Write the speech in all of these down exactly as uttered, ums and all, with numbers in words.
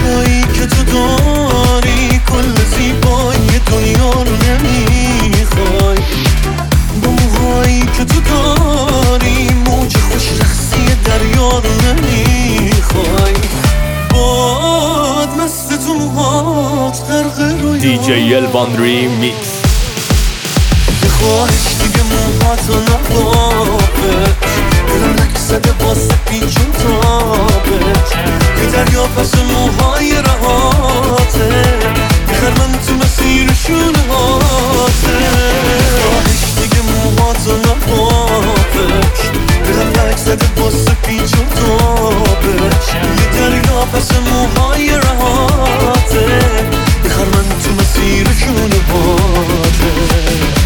موهایی که تو داری کل زیبایی دنیا رو نمیخوای. با موهایی که تو داری موج خوش رقصی دریا رو نمیخوای. باد مست تو موهات غرق رویای دی جی الوان ریمیکس. یه خواهش دیگه موهاتو نبابت، دلم نکسده واسه پیچ و تابت. یه دریا پس موهای رهاته، بخر من تو مسیر شونه هاته. خواهش دیگه موهاتو نبابت، دلم نکسده واسه پیچ و تابت. یه دریا پس موهای رهاته، بخر من تو مسیر شونه هاته.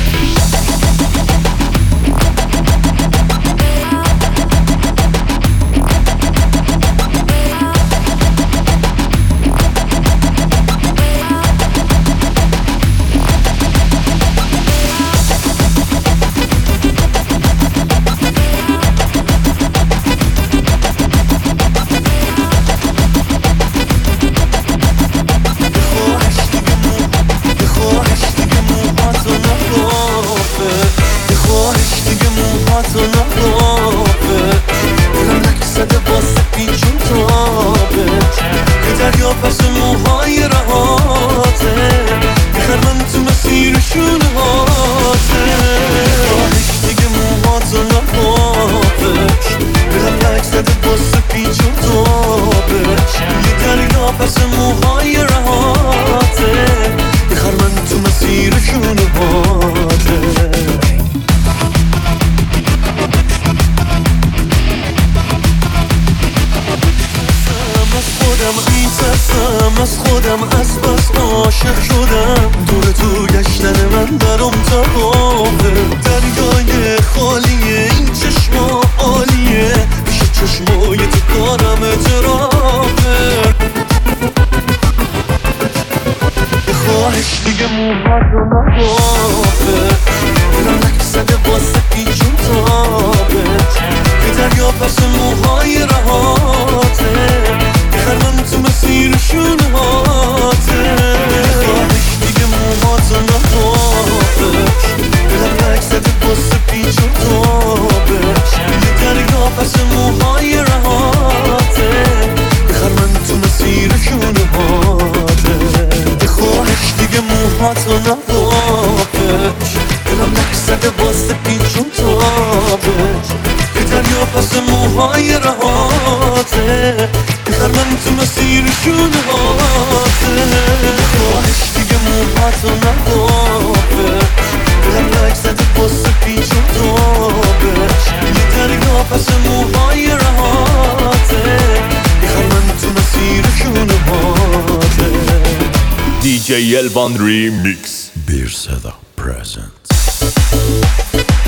پس موهای رهاته، بخر من تو مسیر شونه هاته. خواهش دیگه موهاتو نبابت، دلم نکسده واسه پیچ و تابت. یه دریا پس موهای رهاته، بخر من تو مسیر شونه هاته. میترسم از خودم، از بس عاشق شدم. دور تو گشتن من برام تبابه، دریای خالیه این چشما عالیه، پیش چشمای تو کارم اعترافه. خواهش دیگه موهاتو نبابت، دلم نکسده واسه پیچ و تابت. یه دریا پس موهای رهاته، بخر من تو مسیر شونه هاته. خواهش دیگه موهاتو نبابت، دلم نکسده واسه پیچ و تابت. یه دریا پس موهای رهاته، بخر من تو مسیر شونه هاته. خواهش دیگه موهاتو نبابت، دلم نکسده واسه پیچ و تابت. یه دریا پس موهای رهاته، بخر من تو مسیر شونه هاته. خواهش دیگه موهاتو نبابت، دلم نکسده واسه پیچ و تابت. یه دریا پس موهای رهاته، بخر من تو مسیر شونه هاته. دی جی الوان ریمیکس. Bir Seda presents.